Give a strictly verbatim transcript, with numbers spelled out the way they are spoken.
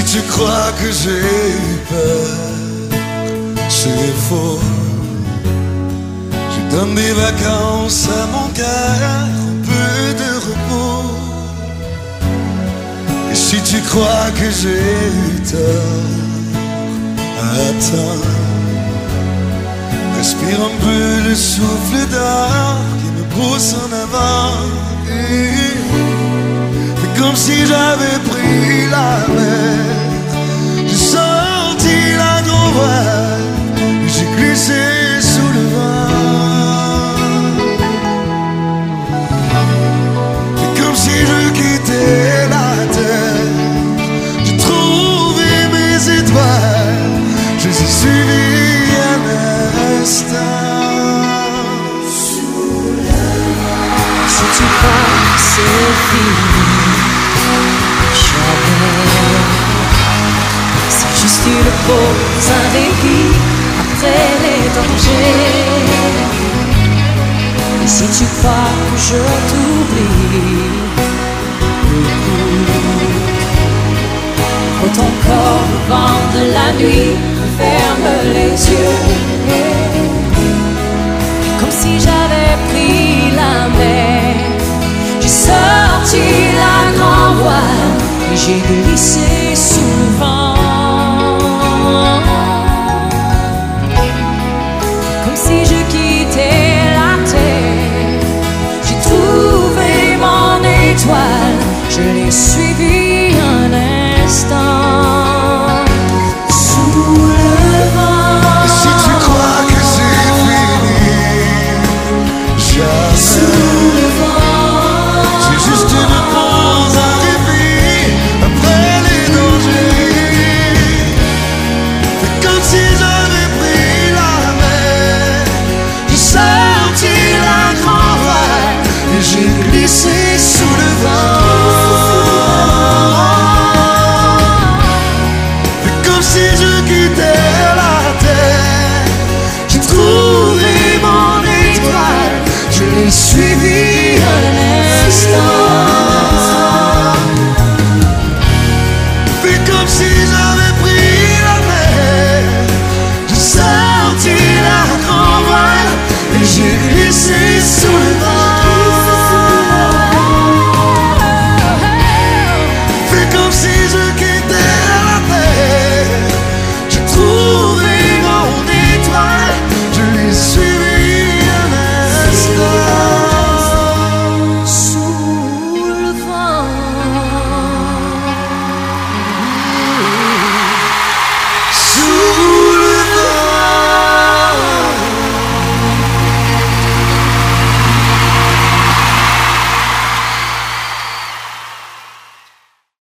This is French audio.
tu crois que j'ai eu peur, c'est faux. Je donne des vacances à mon cœur, un peu de repos. Et si tu crois que j'ai eu tort, attends. Respire un peu le souffle d'or qui me pousse en avant. Mais comme si j'avais pris la mer, j'ai sorti la grande voile et j'ai glissé sous le vent. Mais comme si je quittais la terre, j'ai trouvé mes étoiles, je les ai suivies à l'instant. Si tu crois que c'est fini, jamais. C'est juste une pause, un répit après les dangers. Et si tu crois que je t'oublie, écoute, ton corps au vent de la nuit ferme les yeux. Comme si j'avais pris la mer, j'ai sorti la grande voile et j'ai glissé